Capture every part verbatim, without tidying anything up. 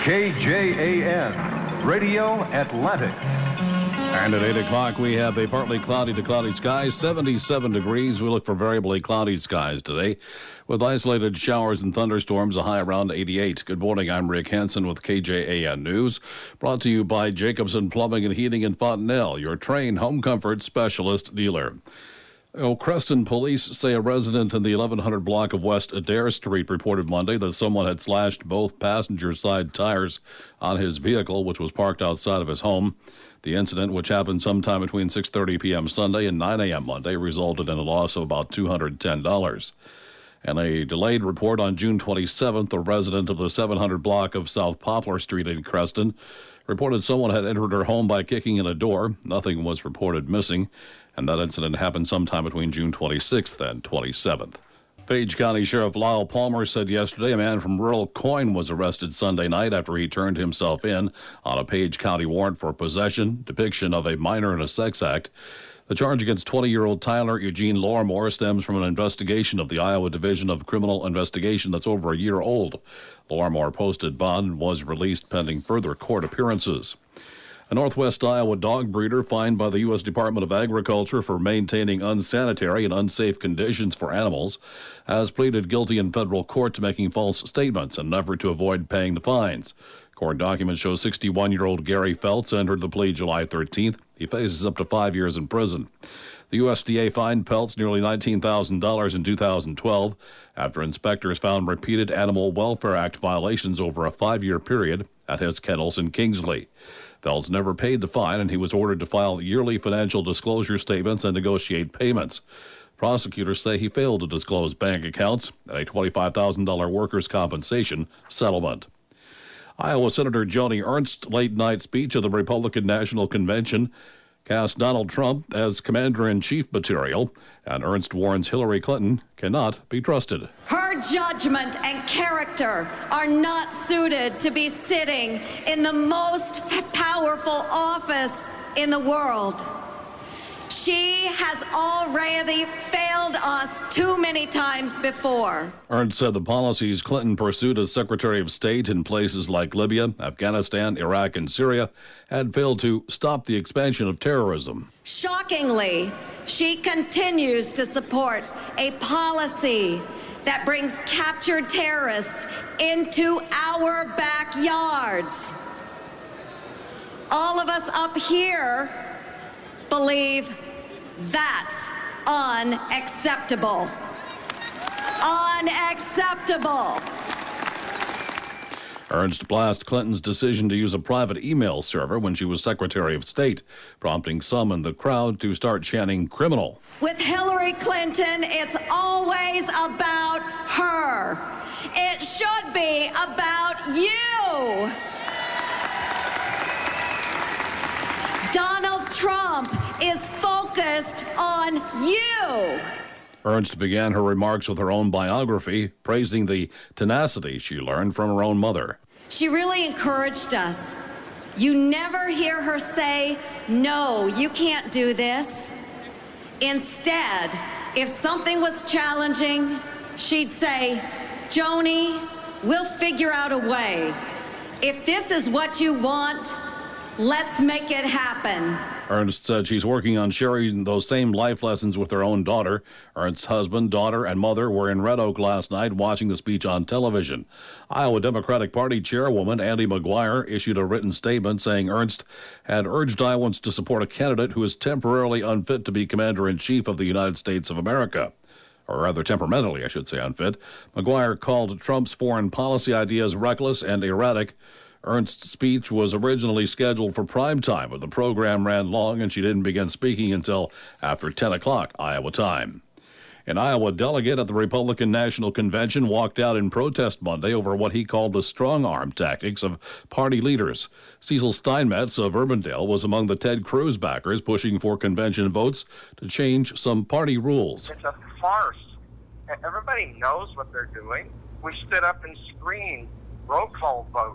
K J A N, Radio Atlantic. And at eight o'clock, we have a partly cloudy to cloudy sky, seventy-seven degrees. We look for variably cloudy skies today with isolated showers and thunderstorms, a high around eighty-eight. Good morning. I'm Rick Hansen with K J A N News, brought to you by Jacobson Plumbing and Heating in Fontenelle, your trained home comfort specialist dealer. Oh, Creston police say a resident in the eleven hundred block of West Adair Street reported Monday that someone had slashed both passenger side tires on his vehicle, which was parked outside of his home. The incident, which happened sometime between six thirty p.m. Sunday and nine a.m. Monday, resulted in a loss of about two hundred ten dollars. In a delayed report on June twenty-seventh, a resident of the seven hundred block of South Poplar Street in Creston reported someone had entered her home by kicking in a door. Nothing was reported missing, and that incident happened sometime between June twenty-sixth and twenty-seventh. Page County Sheriff Lyle Palmer said yesterday a man from rural Coyne was arrested Sunday night after he turned himself in on a Page County warrant for possession, depiction of a minor in a sex act. The charge against twenty-year-old Tyler Eugene Lorimore stems from an investigation of the Iowa Division of Criminal Investigation that's over a year old. Lorimore posted bond and was released pending further court appearances. A Northwest Iowa dog breeder fined by the U S Department of Agriculture for maintaining unsanitary and unsafe conditions for animals has pleaded guilty in federal court to making false statements in an effort to avoid paying the fines. Court documents show sixty-one-year-old Gary Feltz entered the plea July thirteenth. He faces up to five years in prison. The U S D A fined Peltz nearly nineteen thousand dollars in two thousand twelve after inspectors found repeated Animal Welfare Act violations over a five-year period at his kennels in Kingsley. Feltz never paid the fine, and he was ordered to file yearly financial disclosure statements and negotiate payments. Prosecutors say he failed to disclose bank accounts and a twenty-five thousand dollars workers' compensation settlement. Iowa Senator Joni Ernst's late-night speech at the Republican National Convention cast Donald Trump as commander-in-chief material, and Ernst warns Hillary Clinton cannot be trusted. Her judgment and character are not suited to be sitting in the most powerful office in the world. She has already failed us too many times before. Ernst said the policies Clinton pursued as Secretary of State in places like Libya, Afghanistan, Iraq, and Syria had failed to stop the expansion of terrorism. Shockingly, she continues to support a policy that brings captured terrorists into our backyards. All of us up here believe that's unacceptable. Unacceptable. Ernst blasted Clinton's decision to use a private email server when she was Secretary of State, prompting some in the crowd to start chanting criminal. With Hillary Clinton, it's always about her. It should be about you. Donald Trump is focused on you. Ernst began her remarks with her own biography, praising the tenacity she learned from her own mother. She really encouraged us. You never hear her say, "No, you can't do this." Instead, if something was challenging, she'd say, "Joni, we'll figure out a way. If this is what you want, let's make it happen." Ernst said she's working on sharing those same life lessons with her own daughter. Ernst's husband, daughter, and mother were in Red Oak last night watching the speech on television. Iowa Democratic Party Chairwoman Andy McGuire issued a written statement saying Ernst had urged Iowans to support a candidate who is temporarily unfit to be Commander-in-Chief of the United States of America. Or rather temperamentally, I should say, unfit. McGuire called Trump's foreign policy ideas reckless and erratic. Ernst's speech was originally scheduled for prime time, but the program ran long and she didn't begin speaking until after ten o'clock Iowa time. An Iowa delegate at the Republican National Convention walked out in protest Monday over what he called the strong-arm tactics of party leaders. Cecil Steinmetz of Urbandale was among the Ted Cruz backers pushing for convention votes to change some party rules. It's a farce. Everybody knows what they're doing. We stood up and screamed, roll call vote.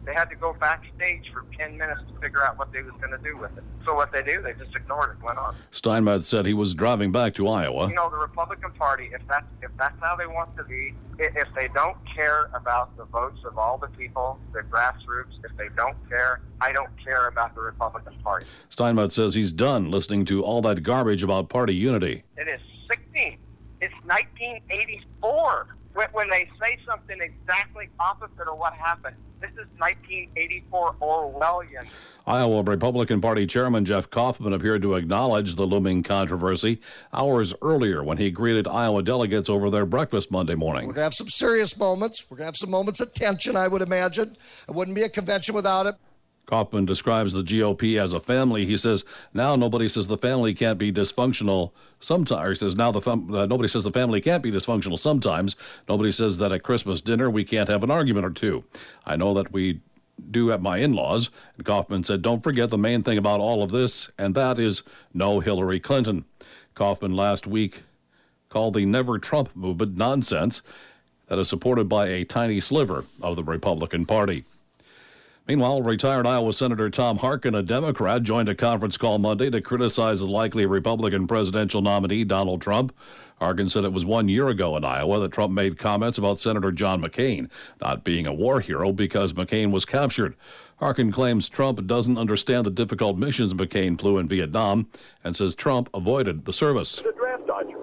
They had to go backstage for ten minutes to figure out what they was going to do with it. So what they do, they just ignored it, went on. Steinmetz said he was driving back to Iowa. You know, the Republican Party, if that's, if that's how they want to be, if they don't care about the votes of all the people, the grassroots, if they don't care, I don't care about the Republican Party. Steinmetz says he's done listening to all that garbage about party unity. It is sickening. It's nineteen eighty-four when, when they say something exactly opposite of what happened. This is nineteen eighty-four Orwellian. Iowa Republican Party Chairman Jeff Kaufman appeared to acknowledge the looming controversy hours earlier when he greeted Iowa delegates over their breakfast Monday morning. We're going to have some serious moments. We're going to have some moments of tension, I would imagine. It wouldn't be a convention without it. Kaufman describes the G O P as a family. He says, now nobody says the family can't be dysfunctional sometimes. He says, now the fam- uh, nobody says the family can't be dysfunctional sometimes. Nobody says that at Christmas dinner we can't have an argument or two. I know that we do at my in-laws. And Kaufman said, don't forget the main thing about all of this, and that is no Hillary Clinton. Kaufman last week called the Never Trump movement nonsense that is supported by a tiny sliver of the Republican Party. Meanwhile, retired Iowa Senator Tom Harkin, a Democrat, joined a conference call Monday to criticize the likely Republican presidential nominee, Donald Trump. Harkin said it was one year ago in Iowa that Trump made comments about Senator John McCain not being a war hero because McCain was captured. Harkin claims Trump doesn't understand the difficult missions McCain flew in Vietnam and says Trump avoided the service. He's a draft dodger.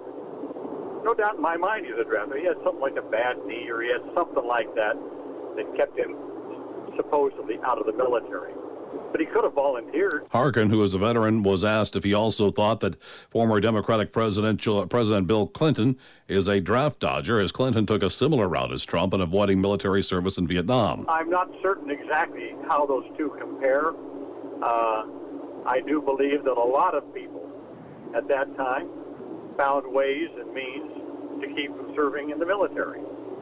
No doubt in my mind he's a draft dodger. He had something like a bad knee or he had something like that that kept him supposedly out of the military. But he could have volunteered. Harkin, who is a veteran, was asked if he also thought that former Democratic presidential President Bill Clinton is a draft dodger, as Clinton took a similar route as Trump in avoiding military service in Vietnam. I'm not certain exactly how those two compare. Uh, I do believe that a lot of people at that time found ways and means to keep from serving in the military.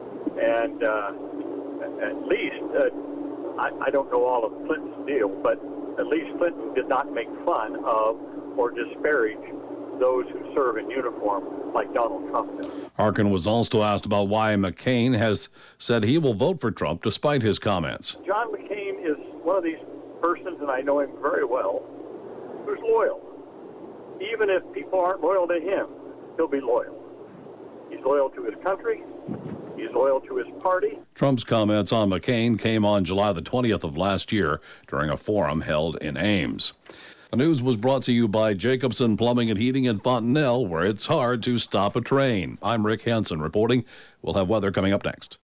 And uh, at least... Uh, I, I don't know all of Clinton's deal, but at least Clinton did not make fun of or disparage those who serve in uniform like Donald Trump does. Harkin was also asked about why McCain has said he will vote for Trump despite his comments. John McCain is one of these persons, and I know him very well, who's loyal. Even if people aren't loyal to him, he'll be loyal. He's loyal to his country. He's loyal to his party. Trump's comments on McCain came on July the twentieth of last year during a forum held in Ames. The news was brought to you by Jacobson Plumbing and Heating in Fontenelle, where it's hard to stop a train. I'm Rick Hansen reporting. We'll have weather coming up next.